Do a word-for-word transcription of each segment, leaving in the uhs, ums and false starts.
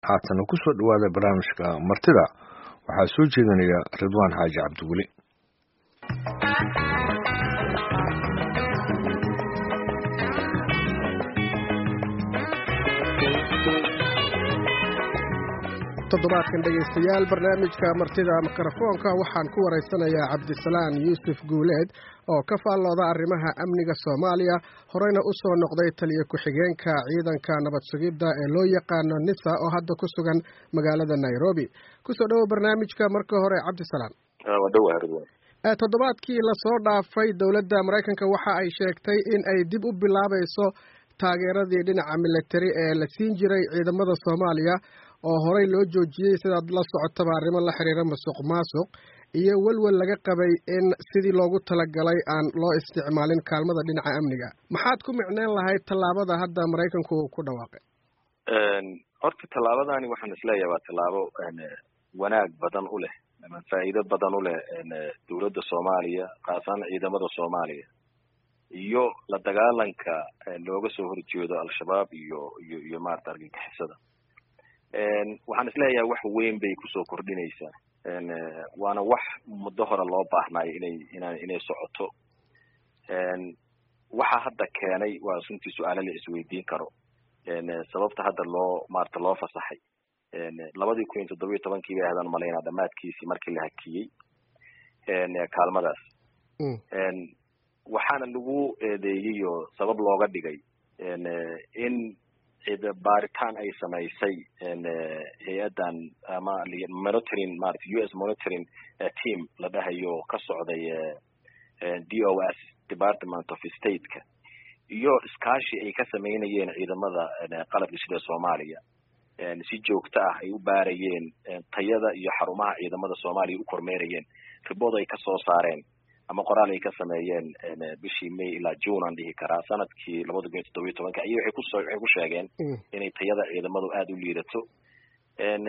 haatan ku soo dhawaada barnaamijka martida waxaa soo jeedinaya Ridwaan Xaaji Cabdiweli. toddobaadkan dhegaystayaal barnaamijka martida mikrofoonka waxaan ku wareysanayaa Cabdisalaan Yuusuf Guuleed oo ka faallooda arrimaha amniga Soomaaliya horeyna u soo noqday taliye ku-xigeenka ciidanka nabad sugidda ee loo yaqaano NISA oo hadda ku sugan magaalada Nairobi. ku soo dhawo barnaamijka marka hore Cabdisalaan. waa toddobaadkii la soo dhaafay dowladda Mareykanka waxa ay sheegtay in ay dib u bilaabayso taageeradii dhinaca military ee la siin jiray ciidamada Soomaaliya oo horey loo joojiyay sidaad la socotaba arrimo la xiriira musuqmaasuq iyo walwal laga qabay in sidii loogu talagalay aan loo isticmaalin kaalmada dhinaca amniga. maxaad ku micneen lahayd tallaabada hadda Mareykanku ku dhawaaqay? horta tallaabadani waxaan isleeyahay waa tallaabo wanaag badan u leh ama faa'iido badan u leh dowladda Soomaaliya qaasaan ciidamada Soomaaliya iyo la dagaalanka looga soo horjeedo al-shabaab iyo iyo iyo maarta argagixisada. waxaan isleeyahay wax weyn bay ku soo kordhinaysaa waana wax muddo hore loo baahnay inay inay inay socoto. waxa hadda keenay waa runtii su'aalo la isweydiin karo sababta hadda loo maarta loo fasaxay labadii kun iyo toddoba iyo tobankii bay ahaydaan malaynaa dhammaadkiisii markii la hakiyey kaalmadaas. waxaana lagu eedeeyey oo sabab looga dhigay in baaritaan ay samaysay hay-adan ama monitoring maarata U S monitoring team la dhahayo ka socday D O S Department of State-ka iyo iskaashi ay ka sameynayeen ciidamada qalabka sida Soomaaliya si joogto ah ay u baarayeen tayada iyo xarumaha ciidamada Soomaaliya u kormeerayeen ribood ay ka soo saareen ama qoraal ay ka sameeyeen bishii May ilaa June aan dhihi karaa sanadkii labada kun iyo toddoba iyo tobanka ayay waxay ku soo waxay ku sheegeen inay tayada ciidamadu aad u liidato en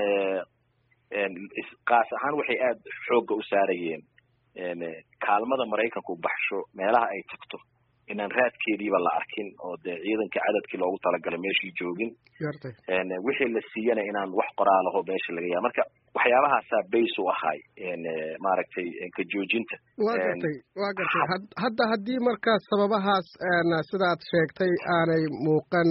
en qaas ahaan waxay aad xoogga u saarayeen en kaalmada Mareykanku baxsho meelaha ay tagto inaan raadkeediiba la arkin oo de ciidanka cadadkii loogu talagalay meeshii joogin en wixii la siiyana inaan wax qoraal ah oo meesha laga yaabo marka waxyaabahaasa base u ahay en maaragtay ka joojinta. waa gartay waa gartay hadda haddii markaas sababahaas sidaad sheegtay aanay muuqan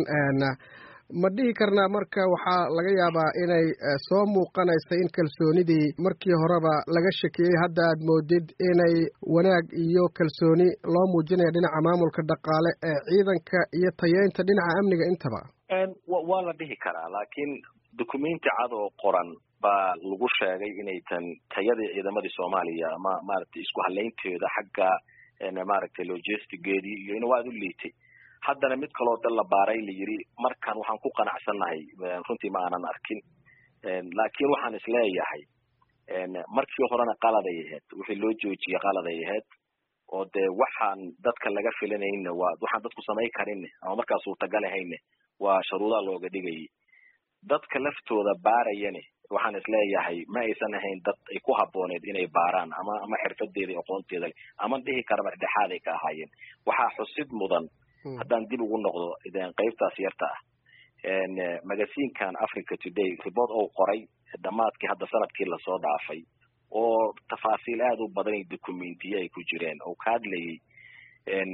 ma dhihi karnaa marka waxaa laga yaabaa inay soo muuqanaysa in kalsoonidii markii horeba laga shakiyey hadda aad moodid inay wanaag iyo kalsooni loo muujinayo dhinaca maamulka dhaqaale ee ciidanka iyo tayeynta dhinaca amniga intaba? waa la dhihi karaa laakiin dukumenti cad oo qoran baa lagu sheegay inay tan tayadii ciidamadii Soomaaliya ama maaragtay isku haleynteeda xagga maaragtay logistigeedii iyo in waa u liitay. haddana mid kaloo dal la baaray la yiri markan waxaan ku qanacsanahay runtii ma aanan arkin laakiin waxaan isleeyahay markii horena qalad ay ahayd wixii loo joojiyay qalad ay ahayd oo de waxaan dadka laga filanayna waa waxaan dadku samay karin ama markaas uu tagalahayn waa shuruudaha looga dhigay dadka laftooda baarayane waxaan isleeyahay ma aysan ahayn dad ay ku habooneed inay baaraan ama ama xirfadeeda aqoonteeda ama dhihi karaba dhexaad ay ka ahaayeen. waxaa xusid mudan haddaan dib ugu noqdo idaan qaybtaas yarta ah en magasiinkan Africa Today report oo qoray dhamaadkii hadda sanadkii la soo dhaafay oo tafaasiil aad u badan ay dokumentiyo ay ku jireen oo ka hadlayay en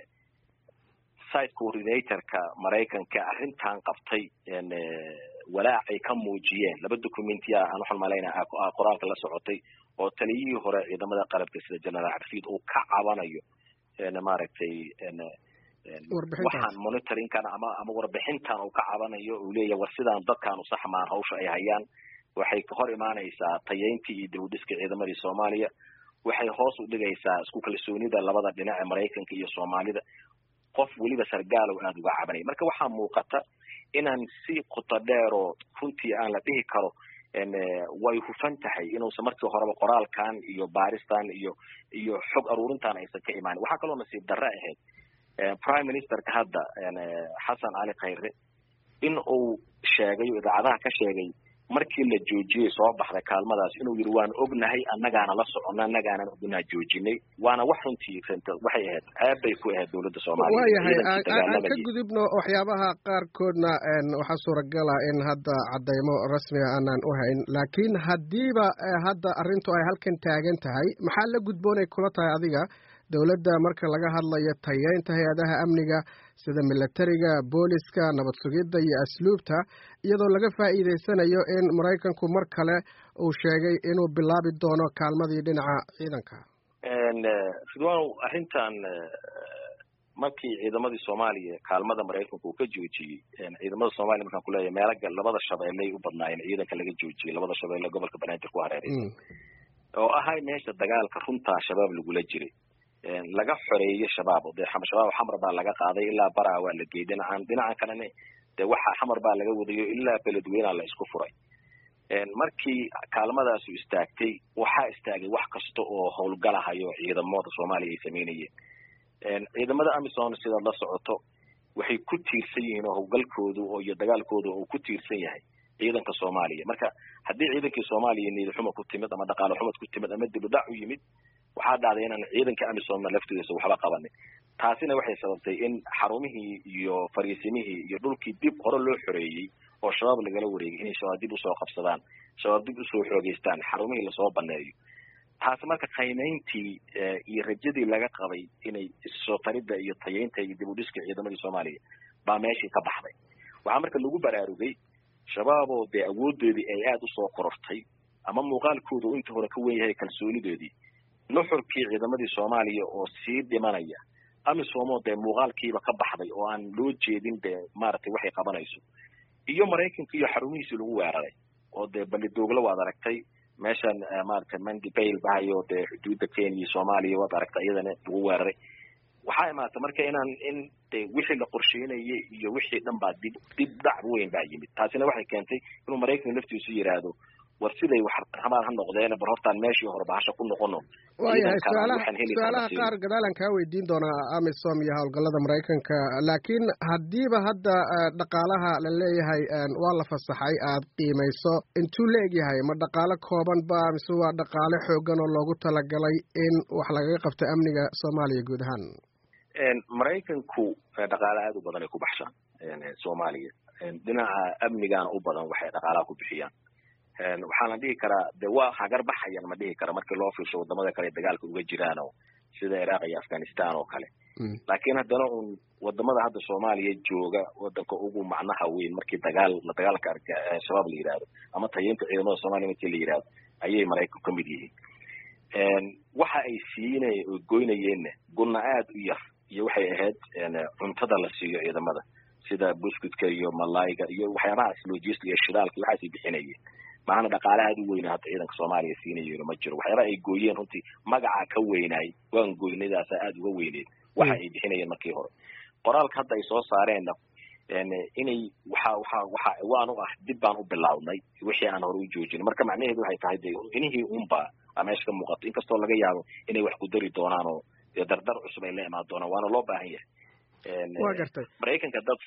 site coordinator-ka Mareykanka arrintan qabtay en walaacay ka muujiyeen laba dokumentiya aan waxaan maleynaa qoraalka la socotay oo taliyihii hore ciidamada qalabka sida General Arfid oo ka cabanayo en maaragtay en waxaan monitoringkan ama ama warbixintan uu ka cabanayo uu leeyahay war sidaan dadkan u saxmaan hawsha ay hayaan waxay ka hor imaanaysaa tayeyntii iyo dawladdiska ciidamadii Soomaaliya waxay hoos u dhigaysaa isku kalsoonida labada dhinac ee Mareykanka iyo Soomaalida qof waliba sargaal oo aad uga cabanay. marka waxaa muuqata inaan si qoto dheer oo runtii aan la dhihi karo en way hufan tahay inuu markii horeba qoraalkan iyo baaristan iyo iyo xog aruurintan aysan ka imaan. waxaa kaloo nasiib darro ahayd Prime Minister ka hadda Xasan Ali Khayre in uu sheegay idaacadaha ka sheegay markii la joojiyey soo baxday kaalmadaas inuu yiri waan ognahay annagaana la soconna annagaana ognahay joojinay waana wax runtii waxay ahayd ceeb bay ku ahayd dowladda Soomaaliya waayahay aan ka gudubno waxyaabaha qaarkoodna waxaa suuragal ah in hadda cadeymo rasmi ah aanan u hayn laakiin haddiiba hadda arrintu ay halkan taagan tahay maxaa la gudboonay kula tahay adiga dowladda marka laga hadlayo tayeynta hay-adaha amniga sida militariga booliska nabad sugidda iyo asluubta iyadoo laga faa'iideysanayo in Maraykanku mar kale uu sheegay inuu bilaabi doono kaalmadii dhinaca ciidanka sidoo arrintan markii ciidamadii Soomaaliya kaalmada Maraykanku ka joojiyay ciidamada Soomaaliya markaan ku leeyahay meelaha labada shabeelle u badnaayeen ciidanka laga joojiyay labada shabeelle gobolka Banaadir ku hareeraysan oo ahay meesha dagaalka runta shabaab lagu la jiray laga xoreeyay shabaab oo shabaab xamar baa laga qaaday ilaa baraa waa la geeyay dhinacan dhinacan kalena de waxa xamar baa laga wadayo ilaa beledweyne la isku furay een markii kaalmadaas u istaagtay waxa istaagay wax kasta oo howlgalahayo ciidamada Soomaaliya ay sameynayeen een ciidamada Amisom sida la socoto waxay ku tiirsan yihiin howlgalkoodu oo iyo dagaalkoodu oo ku tiirsan yahay ciidanka Soomaaliya marka haddii ciidanka Soomaaliya niid xumo ku timid ama dhaqaale xumo ku timid ama dib u dhac u yimid waxaa dhacday in ciidanka Amisom laftiisa waxba qabanay taasina waxay sababtay in xarumihii iyo fariisimihii iyo dhulkii dib hore loo xoreeyay oo shabaab laga wareegay in shabaab dib u soo qabsadaan shabaab dib u soo xoogeystaan xarumihii la soo baneeyo taas marka qiimeyntii iyo rajadii laga qabay inay soo taridda iyo tayeynta iyo dib u dhiska ciidamada Soomaaliya baa meeshii ka baxday waxa marka lagu baraarugay shabaab oo de awoodoodii ay aad u soo korortay ama muuqaalkoodu inta hore ka weyn yahay kalsoonidoodii nuxurkii ciidamadii Soomaaliya oo sii dhimanaya Amisom oo de muuqaalkiiba ka baxday oo aan loo jeedin de maartay waxay qabanayso iyo Maraykanka iyo xarumihiisa lagu weeraray oo de balidoogla waad aragtay meeshan maartay Mandi Bayl baayo de xuduudda Kenya iyo Soomaaliya waad aragtay iyadana lagu weeraray waxa imaatay marka inaan in de wixii la qorsheynayay iyo wixii dhan baa dib dib dhac weyn baa yimid taasina waxay keentay inuu Maraykanka laftiisu yiraahdo war siday wax xamaan han noqdeen barhortaan meeshii hore baasha ku noqono waayahay su'aalaha qaar gadaalan kaa weydiin doonaa Amisom iyo howlgallada Maraykanka laakiin haddiiba hadda dhaqaalaha la leeyahay waa la fasaxay aad qiimayso intuu la egyahay ma dhaqaale kooban ba mise waa dhaqaale xoogan oo loogu talagalay in wax laga qabto amniga Soomaaliya guud ahaan Maraykanku dhaqaale aad u badan ay ku baxshaan Soomaaliya dhinaca amnigan u badan waxay dhaqaalaha ku bixiyaan waxaan la dhihi karaa de waa hagar baxayan ma dhihi kara markii loo fiirsho wadamada kale dagaalka uga jiraan oo sida Iraq iyo Afghanistan oo kale laakiin haddana un wadamada hadda Soomaaliya jooga wadanka ugu macnaha weyn markii dagaal la dagaalka shabaab la yiraahdo ama tayeynta ciidamada Soomaaliya markii la yiraahdo ayay Maraykanku ka mid yihiin een waxa ay siinay oo goynayeen gunna aad u yar iyo waxay ahayd cuntada la siiyo ciidamada sida buskudka iyo malayga iyo waxyaabaha logistics iyo shidaalka waxa ay bixinayeen maana dhaqaale aad u weyn hadda ciidanka Soomaaliya siinayo ma jiro waxyaabaha ay gooyeen runtii magaca ka weynay waan gooynadaas aad uga weyneed waxa ay bixinayeen markii hore qoraalka hadda ay soo saareen een inay waxa waxa waxa waan u ah dib baan u bilawnay wixii aan hore u joojin marka macnaheedu waxay tahay inihii umba ama iska muuqato inkastoo laga yaabo inay wax ku dari doonaan oo dardar cusub ay la imaan doonaan waana loo baahan yahay een waa gartay Maraykanka dad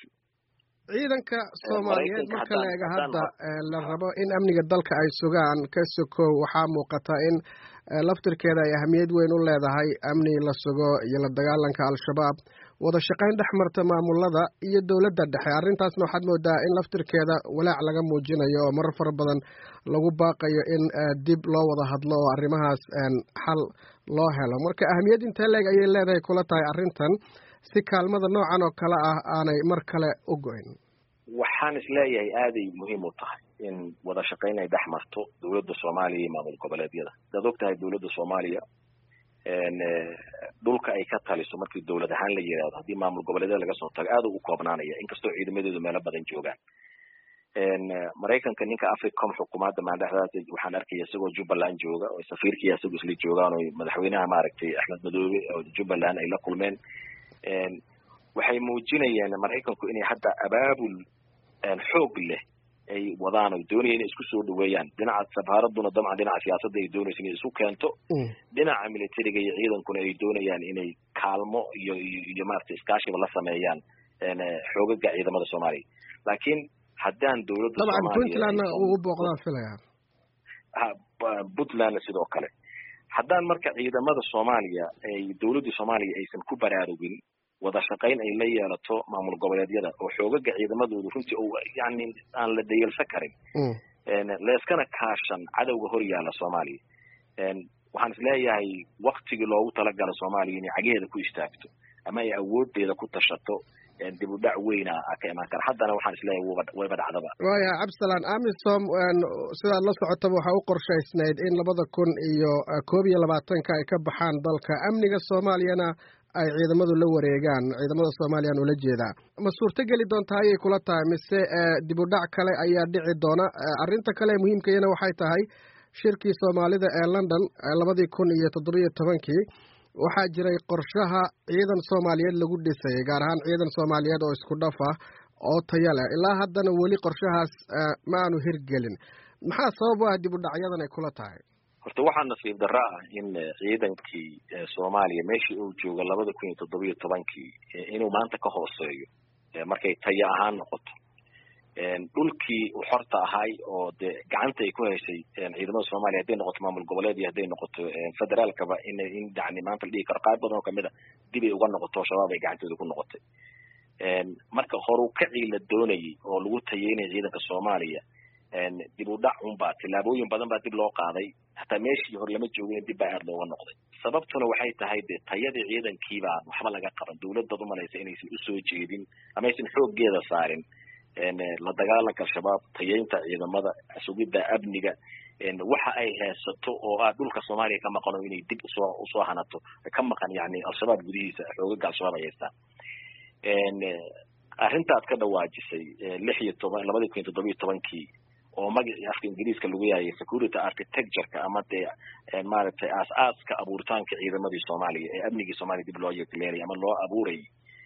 ciidanka Soomaaliyeed marka la eego hadda la rabo in amniga dalka ay sugaan ka sokow waxaa muuqata in laftirkeeda ay ahmiyad weyn u leedahay amni la sugo iyo la dagaalanka al-shabaab wada shaqayn dhex marta maamulada iyo dowladda dhexe arrintaasna waxaad moodaa in laftirkeeda walaac laga muujinayo oo marar fara badan lagu baaqayo in dib loo wada hadlo oo arrimahaas xal loo helo marka ahmiyad intee leeg ayay leedahay kula tahay arrintan si kaalmada noocan oo kale ah aanay mar kale u go'in waxaan isleeyahay aaday muhiim u tahay in wada shaqayn ay dhex marto dowladda Soomaaliya iyo maamul goboleedyada dad ogtahay dowladda Soomaaliya een dhulka ay ka taliso markii dowlad ahaan la yiraahdo hadii maamul goboleedyada laga soo tago aad u koobnaanaya inkastoo ciidamadeedu meelo badan joogaan een Maraykanka ninka Africom xukuumadda maadaxdaas waxaan arkay isagoo Jubbaland jooga oo safiirkii isagoo isla joogaan oo madaxweynaha maaragtay Axmed Madoobe oo Jubbaland ay la kulmeen een waxay muujinayaan Maraykanku inay hadda abaabul een xoog leh ay wadaan oo doonayeen isku soo dhaweeyaan dhinaca safaaraduna damca dhinaca siyaasadda ay doonayeen inay isku keento dhinaca militariga iyo ciidankuna ay doonayaan inay kaalmo iyo iyo maartay iskaashi la sameeyaan een xoogaga ciidamada Soomaaliya laakiin haddaan dowladda Soomaaliya Puntland uu booqdaa filaya ha Puntland sidoo kale haddaan marka ciidamada Soomaaliya ay dowladda Soomaaliya aysan ku baraarugin wada shaqayn ay la yeelato maamul goboleedyada oo xoogaga ciidamadoodu runtii oo yani aan la dayalsan karin een leeskana kaashan cadawga hor yaala Soomaaliya een waxaan isleeyahay waqtigii loogu talagalay Soomaaliya inay cageeda ku istaagto ama ay awoodeeda ku tashato een dib u dhac weyn ah ka iman kara haddana waxaan isleeyahay way badacdaba waaya Cabdisalaan Amisom sida la socotaba waxa uu qorshaysnayd in labada kun iyo koob iyo labaatanka ay ka baxaan dalka amniga Soomaaliyana ay ciidamadu la wareegaan ciidamada Soomaaliya oo la jeeda ma suurta gali doontaa ay kula tahay mise dib u dhac kale ayaa dhici doona arinta kale muhiimkeena waxay tahay shirkii Soomaalida ee London labada kun iyo toddoba iyo tobankii waxaa jiray qorshaha ciidan Soomaaliyeed lagu dhisay gaar ahaan ciidan Soomaaliyeed oo isku dhaf ah oo tayo leh ilaa haddana weli qorshahaas ma aanu hirgelin maxaa sabab u ah dib u dhacyadan ay kula tahay horta waxaa nasiib darro ah in ciidankii Soomaaliya meeshii uu joogo labada kun iyo toddoba iyo tobankii inuu maanta ka hooseeyo markay tayo ahaan noqoto dhulkii uu xorta ahay oo de gacanta ay ku haysay ciidamada Soomaaliya haday noqoto maamul goboleed iyo haday noqoto federaalkaba in in dacni maanta la dhigi karo qaab badan oo kamid ah dib ay uga noqoto shabaab ay gacantooda ku noqotay marka hore u kacii la doonayay oo lagu tayeynay ciidanka Soomaaliya dib u dhac un baa tilaabooyin badan baa dib loo qaaday hataa meeshii hore lama joogin dib baa aad looga noqday sababtuna waxay tahay de tayadii ciidankiiba waxba laga qaban dawladda u malaysa inaysan u soo jeedin ama aysan xooggeeda saarin la dagaalanka shabaab tayeynta ciidamada sugidda amniga waxa ay haysato oo ah dhulka Soomaaliya ka maqan inay dib usoo usoo hanato ka maqan yani al-shabaab gudihiisa xoogaga al-shabaab ay haystaan arrinta aad ka dhawaajisay lix iyo toban labada kun iyo toddoba iyo tobankii oo magaci afka Ingiriiska lagu yahay security architecture-ka ama de maaragtay aas-aaska abuuritaanka ciidamadii Soomaaliya ee amnigii Soomaaliya dib loo yeelay ama loo abuuray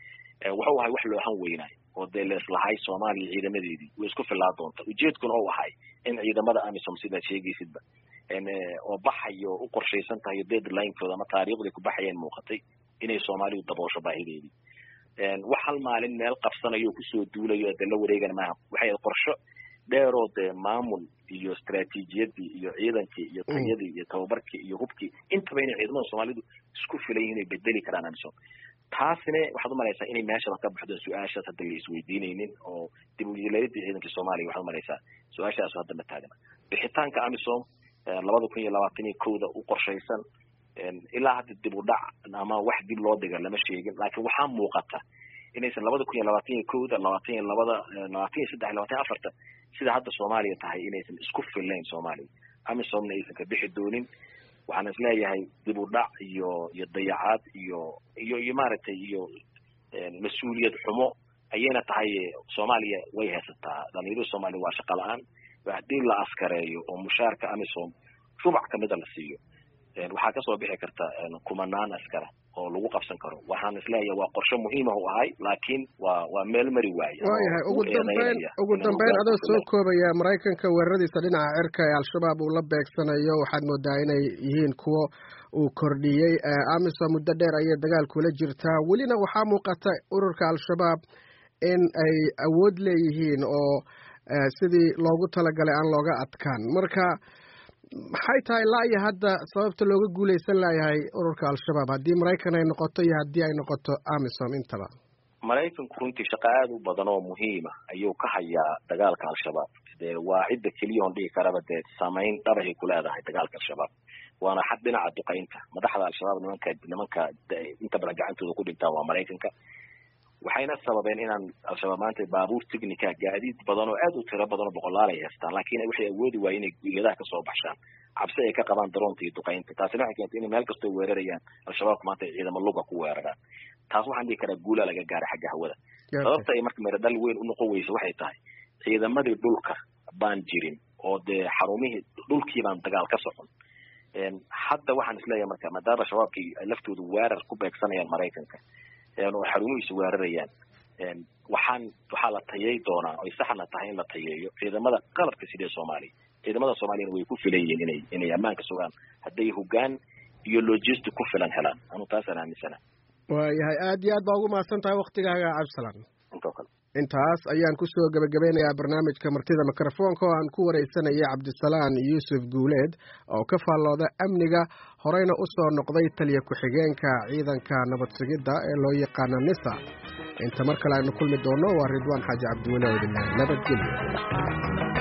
wuxuu ahay wax loo han weynay oo de leeslahay Soomaaliya ciidamadeedii way isku filaa doonta ujeedkuna oo ahay in ciidamada Amisom sida sheegaysidba in oo baxayo u qorsheysan tahay deadline-kooda ama taariikhda ku baxayeen muuqatay inay Soomaaliya daboosho baahideedii een wax hal maalin meel qabsanayo ku soo duulayo de la wareegan maaha waxay qorsho dheeroo de maamul iyo istaraatiijiyadii iyo ciidankii iyo tayadii iyo tababarkii iyo hubkii intaba inay ciidamada Soomaalidu isku filayeen inay bedeli karaan Amisom taasina waxaad u malaysaa inay meesha ka baxdo su'aashaas hadda la isweydiinaynin oo dib u yeelidda ciidanka Soomaaliya waxaad u malaysaa su'aashaas hadda ma taagna bixitaanka Amisom labada kun iyo labaatan iyo kow u qorsheysan ilaa hadda dib u dhac ama wax dib loo dhiga lama sheegin laakiin waxaa muuqata inaysan labada kun iyo labaatan iyo kow labaatan iyo laba labaatan iyo saddex labaatan iyo afar sida hadda Soomaaliya tahay inaysan isku filayn Soomaaliya Amisom aysan ka bixi doonin waxaan isleeyahay dib u dhac iyo iyo dayacaad iyo iyo iyo maaragtay iyo mas'uuliyad xumo ayayna tahay Soomaaliya way haysataa dhalinyarada Soomaaliya waa shaqo la'aan hadii la askareeyo oo mushaarka Amisom rubac kamid la siiyo waxaa ka soo bixi karta kumanaan askar oo lagu qabsan karo waxaan isleeyahay waa qorshe muhiim ah oo ahay laakiin waa waa meel mari waay waayahay ugu dambeyn ugu dambeyn adoo soo koobaya Mareykanka weeraradiisa dhinaca cirka ee al-shabaab uu la beegsanayo waxaad moodaa inay yihiin kuwo uu kordhiyay Amisom muddo dheer ayay dagaal kula jirtaa welina waxaa muuqata ururka al-shabaab in ay awood leeyihiin oo sidii loogu talagalay aan looga adkaan marka maxay tahay ilaa iyo hadda sababta looga guuleysan layahay ururka al-shabaab haddii Mareykan ay noqoto iyo haddii ay noqoto Amisom intaba Mareykanku runtii shaqo aad u badan oo muhiim ah ayuu ka hayaa dagaalka al-shabaab dee waa cidda keliya oo dhigi karaba dee saameyn dhabahay ku leedahay dagaalka al-shabaab waana xad dhinaca duqeynta madaxda al-shabaab nimanka nimanka inta badan gacantooda ku dhintaan waa Mareykanka waxayna sababeen inaan al-shabaab maanta baabuur technica gaadiid badan oo aad u tiro badan oo boqolaal ay haystaan laakiin waxay awoodi waayeen inay guriyadaha ka soo baxshaan cabsi ay ka qabaan daroonta iyo duqeynta taasina waxay keentay in meel kasta ay weerarayaan al-shabaab maanta ciidamo luga ku weeraraan taas waxaan dhihi karaa guula laga gaaray xagga hawada sababta ay marka meeradal weyn u noqon weyso waxay tahay ciidamadii dhulka baan jirin oo dee xarumihii dhulkii baan dagaal ka socon hadda waxaan isleeyahay marka maadaama shabaabkii ay laftoodu weerar ku beegsanayaan Mareykanka oo xarumihiisu weerarayaan waxaan waxaa la tayay doonaa oo saxna tahay in la tayeeyo ciidamada qalabka sida Soomaaliya ciidamada Soomaaliya way ku filayeen inay inay amaanka sugaan haday hoggaan iyo logistic ku filan helaan anu taas aan aaminsanahay waayahay aad iyo aad baa ugu mahadsan tahay waqtigaaga Cabdisalaan inta kale intaas ayaan ku soo gabagabeynayaa barnaamijka martida mikrofoonka oo aan ku wareysanayay cabdisalaan yuusuf guuleed oo ka faallooda amniga horeyna u soo noqday taliya ku-xigeenka ciidanka nabad sugidda ee loo yaqaano nisa. inta mar kale aynu kulmi doono waa Ridwaan Xaaji Cabdiweli oo idin nabadgelyo.